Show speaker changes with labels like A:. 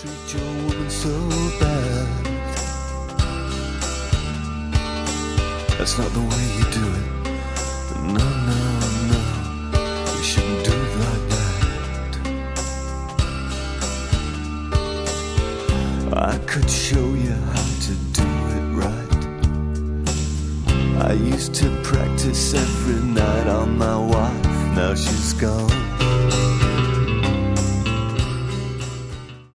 A: treat your woman so bad. That's not the way you do it. No, no, no, you shouldn't do it like that. I could show you how to do it right. I used to practice every night on my wife. Now she's gone.